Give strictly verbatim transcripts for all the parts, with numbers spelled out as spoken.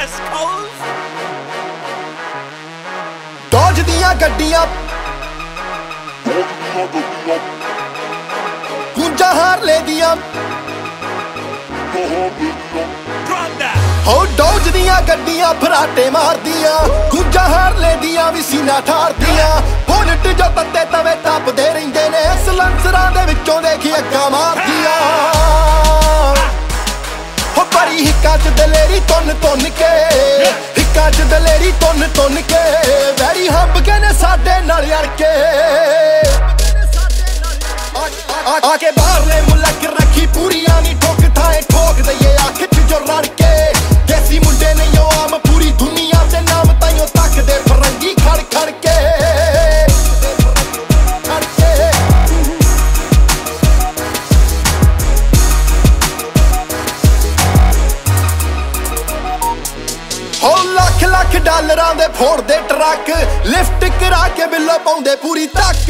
West Coast Doge ਦੀਆਂ ਗੱਡੀਆਂ ਗੁੰਜਾ Harley ਦੀਆਂ ਹੋ ਡੌਜ ਦੀਆਂ ਗੱਡੀਆਂ ਫਰਾਟੇ ਮਾਰਦੀਆਂ ਗੁੰਜਾ ਹਾਰਲੇ ਦੀਆਂ ਵੀ ਸੀਨਾ ਠਾਰਦੀਆਂ ਬੋਨਟ ਜੋ ਤੱਤੇ ਤਵੇ ਤਪਦੇ ਰਹਿੰਦੇ ਨੇ ਸਲੰਸਰਾਂ ਦੇ ਵਿੱਚੋਂ ਦੇਖੀ ਅੱਗਾ ਮਾਰਦੀਆਂ ਹੋ ਬੜੀ ਹਿੱਕਾਂ ਚ ਦਲੇਰੀ ਤੁੰਨ ਤੁੰਨ ਕੇ ਹਿੱਕਾਂ ਚ ਦਲੇਰੀ ਤੁੰਨ ਤੁੰਨ ਕੇ ਵੈਰੀ ਹੰਬ ਕੇ ਨੇ ਸਾਡੇ ਨਾਲ ਯਾਰ ਕੇ ਆ ਕੇ ਬਾਹਰਲੇ ਮੁਲਕ ਰੱਖੀ ਪੂਰੀਆਂ ਨੀ ਠੋਕ ਥਾਏ ਠੋਕ ਦਈਏ ਅੱਖ ਚ ਜੋ ਰੜ ਕੇ ਦੇਸੀ ਮੁੰਡੇ ਨਹੀਂ ਉਹ ਆਮ ਪੂਰੀ ਦੁਨੀਆ ਦੇ ਨਾਮ ਤਾਈਓ ਤੱਕਦੇ ਫਰੰਗੀ ਖੜ ਖੜ ਕੇ ਖੜ ਕੇ ਹੋ ਲੱਖ ਲੱਖ ਡਾਲਰਾਂ ਦੇ ਫੋੜਦੇ ਟਰੱਕ ਲਿਫਟ ਕਰਾ ਕੇ ਬਿੱਲੋ ਪਾਉਂਦੇ ਪੂਰੀ ਤੱਕ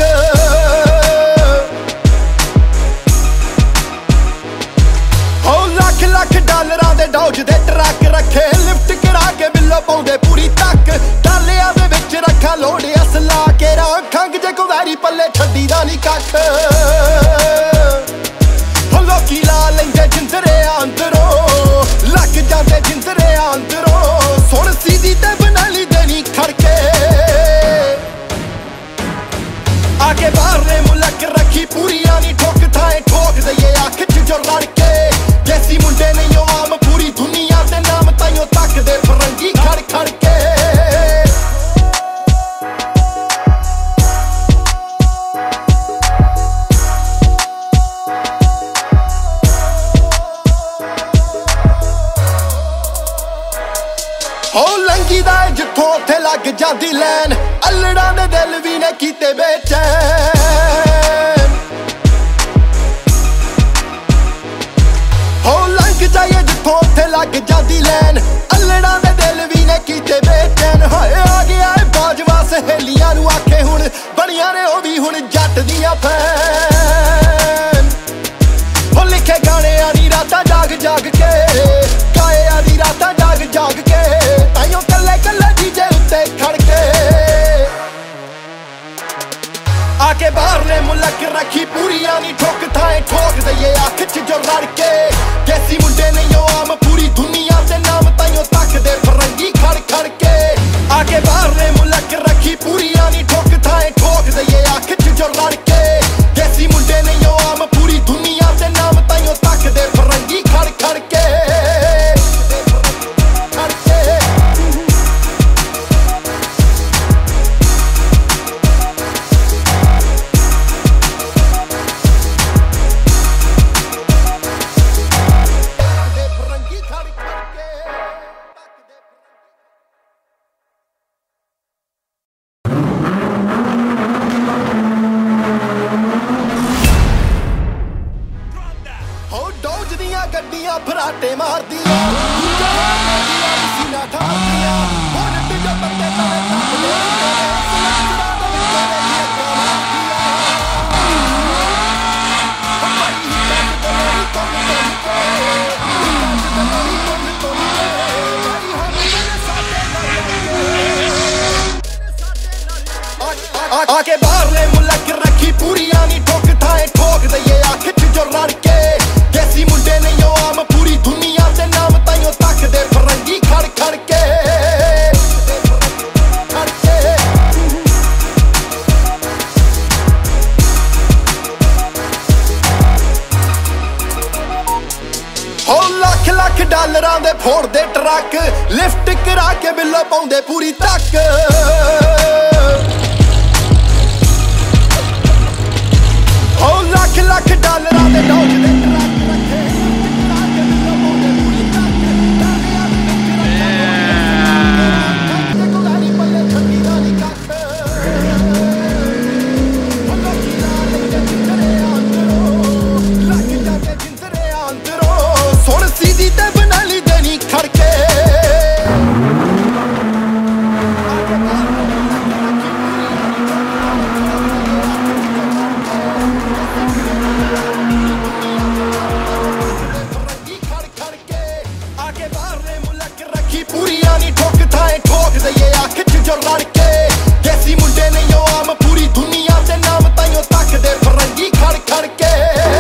ਲੱਖ ਲੱਖ ਡਾਲਰਾਂ ਦੇ ਡੌਜ ਦੇ ਟਰੱਕ ਰੱਖੇ ਲਿਫਟ ਕਰਾ ਕੇ ਬਿੱਲੋ ਪਾਉਂਦੇ ਪੂਰੀ ਤੱਕ ਡਾਲਿਆਂ ਦੇ ਵਿੱਚ ਰੱਖਾ ਲੋੜ ਅਸਲਾ ਕੇ ਰਾਂ ਖੰਗ ਜੇ ਕੋ ਵੈਰੀ ਪੱਲੇ ਛੱਡੀ ਦਾ ਨੀ ਕੱਖ ਲੋਕੀ ਲਾ ਲੈਂਦੇ ਜਿੰਦਰੇ ਅੰਦਰੋਂ ਲੱਗ ਜਾਂਦੇ ਜਿੰਦਰੇ ਅੰਦਰੋਂ ਸੁਣ ਸੀਦੀ ਤੇ ਬਣਾ ਲਈ ਦੇਣੀ ਖੜਕੇ ਆ ਕੇ ਬਾਹਰਲੇ ਮੁਲਕ ਰੱਖੀ ਪੂਰੀਆਂ ਨੀ ਠੋਕ ਥਾਏ ਠੋਕ ਦਈਏ ਅੱਖ ਚ ਜੋ ਲੜ ਕੇ ਦੇਸੀ ਮੁੰਡੇ ਨਹੀਂ ਉਹ ਆਮ ਪੂਰੀ ਦੁਨੀਆ ਦੇ ਨਾਮ ਤਾਈਓ ਤੱਕਦੇ ਫਰੰਗੀ ਖੜ ਖੜ ਕੇ ਹੋ ਲੰਗੀ ਦਾ ਜਿੱਥੋਂ ਉੱਥੇ ਲੱਗ ਜਾਂਦੀ ਲੈਨ ਅਲੜਾਂ ਦੇ ਦਿਲ ਵੀ ਨੇ ਕੀਤੇ ਬੇਚੈਨ ਹੋ ਲੰਘ ਜਾਈਏ ਜਿੱਥੋਂ ਉੱਥੇ ਲੱਗ ਜਾਂਦੀ ਲੈਨ ਅਲੜਾਂ ਦੇ ਦਿਲ ਵੀ ਨੇ ਕੀਤੇ ਬੇਚੈਨ ਹੋਏ ਆ ਗਿਆ ਏ ਬਾਜਵਾ ਸਹੇਲੀਆਂ ਨੂੰ ਆਖੇ ਹੁਣ ਬਣੀਆਂ ਨੇ ਉਹ ਵੀ ਹੁਣ ਜੱਟ ਦੀਆਂ ਫੈਨ ਹੋ ਲਿਖੇ ਗਾਣਿਆਂ ਦੀ ਰਾਤਾਂ ਜਾਗ ਜਾਗ ਕੇ ਗਾਇਆ ਦੀ ਰਾਤਾਂ ਜਾਗ ਜਾਗ ਕੇ ਤਾਈਓ ਕੱਲੇ ਕੱਲੇ ਡੀਜੇ ਉੱਤੇ ਖੜ ਕੇ ਆ ਕੇ ਬਾਹਰਲੇ ਮੁਲਕ ਰੱਖੀ ਪੂਰੀਆਂ ਨੀ ਠੋਕ ਥਾਏ ਠੋਕ ਦਈਏ ਅੱਖ ਚ ਜੋ ਰੜ ਕੇ ਦੇਸੀ ਮੁੰਡੇ ਨਹੀਂ ਉਹ ਆਮ ਪੂਰੀ ਦੁਨੀਆ ਦੇ ਨਾਮ ਤਾਈਓ ਤੱਕਦੇ ਫਰੰਗੀ ਖੜ ਖੜ ਕੇ ਆ ਕੇ ਬਾਹਰਲੇ ਮੁਲਕ ਰੱਖੀ ਪੂਰੀਆਂ ਨੀ ਠੋਕ ਥਾਏ ਠੋਕ ਦਈਏ ਅੱਖ ਚ ਜੋ ਰੜ ਕੇ ਦੇਸੀ ਮੁੰਡੇ ਨਹੀਂ ਉਹ ਆਮ ਪੂਰੀ ਦੁਨੀਆ ਦੇ ਨਾਮ ਤਾਈਓ ਤੱਕਦੇ ਫਰੰਗੀ ਖੜ ਖੜ ਕੇ ਗੱਡੀਆਂ ਫਰਾਟੇ ਮਾਰਦੀਆਂ ਸੀਨਾ ਠਾਰਦੀਆਂ ਬੋਨਟ ਜੋ ਤੱਤੇ ਤਵੇ ਤਪਦੇ ਆ ਕੇ ਬਾਹਰਲੇ ਮੁਲਕ ਰੱਖੀ ਪੂਰੀਆਂ ਨੀ ਠੋਕ ਥਾਏ ਠੋਕ ਦਈਏ ਅੱਖ ਚ ਜੋ ਰੜ ਕੇ ਦੇਸੀ ਮੁੰਡੇ ਨਹੀਂ ਉਹ ਆਮ ਪੂਰੀ ਦੁਨੀਆ ਦੇ ਨਾਮ ਤਾਈਓ ਤੱਕਦੇ ਫਰੰਗੀ ਖੜ ਖੜ ਕੇ ਖੜ ਕੇ ਹੋ ਲੱਖ ਲੱਖ ਡਾਲਰਾਂ ਦੇ ਫੋੜਦੇ ਟਰੱਕ ਲਿਫਟ ਕਰਾ ਕੇ ਬਿੱਲੋ ਪਾਉਂਦੇ ਪੂਰੀ ਤੱਕ ਹੋ ਲੱਖ ਲੱਖ ਡਾਲਰਾਂ ਦੇ ਡੌਜ ਦੇ ਟਰੱਕ ਰੱਖੇ ਕਰਾ ਕੇ ਬਿੱਲੋ ਪਾਉਂਦੇ ਪੂਰੀ ਤੱਕ ਡਾਲਿਆਂ ਦੇ ਵਿੱਚ ਰੱਖਾ ਲੋੜ ਅਸਲਾ ਪੱਲੇ ਛੱਡੀ ਦਾ ਨੀ ਕੱਖ ਲੋਕੀ ਲਾ ਲੈਂਦੇ ਜਿੰਦਰੇ ਅੰਦਰੋਂ ਲੱਗ ਜਾਂਦੇ ਜਿੰਦਰੇ ਅੰਦਰੋਂ ਸੁਣ ਸੀਦੀ ਤੇ ਬਣਾ ਲਈ ਦੇਣੀ ਖੜ ਕੇ दुनिया नहीं ठोक थाए ठोक दईए अख च जो लड़के देसी मुंडे नहीं हो आम पूरी दुनिया दे नाम ताइयों तक दे फरंगी खड़ खड़ के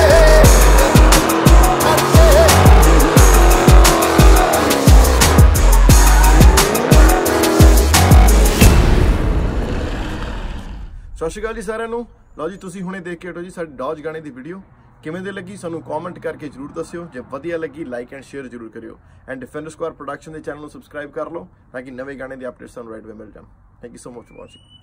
ਸਤਿ ਸ਼੍ਰੀ ਅਕਾਲ ਜੀ ਸਾਰਿਆਂ ਨੂੰ। ਲਓ ਜੀ ਤੁਸੀਂ ਹੁਣੇ ਦੇਖ ਕੇ ਹਟੋ ਜੀ ਸਾਡੀ ਡੌਜ ਗਾਣੇ ਦੀ ਵੀਡੀਓ ਕਿਵੇਂ ਦੀ ਲੱਗੀ ਸਾਨੂੰ ਕਮੈਂਟ ਕਰਕੇ ਜਰੂਰ ਦੱਸਿਓ। ਜੇ ਵਧੀਆ ਲੱਗੀ ਲਾਈਕ ਐਂਡ ਸ਼ੇਅਰ ਜਰੂਰ ਕਰਿਓ ਐਂਡ ਡਿਫੈਂਡਰ ਸਕੁਆਡ ਪ੍ਰੋਡਕਸ਼ਨ ਦੇ ਚੈਨਲ ਨੂੰ ਸਬਸਕ੍ਰਾਈਬ ਕਰ ਲਓ ਤਾਂ ਕਿ ਨਵੇਂ ਗਾਣੇ ਦੇ ਅਪਡੇਟਸ ਤੁਹਾਨੂੰ ਰਾਈਟ ਵੇ ਮਿਲ ਜਾਣ। Thank you so much for watching.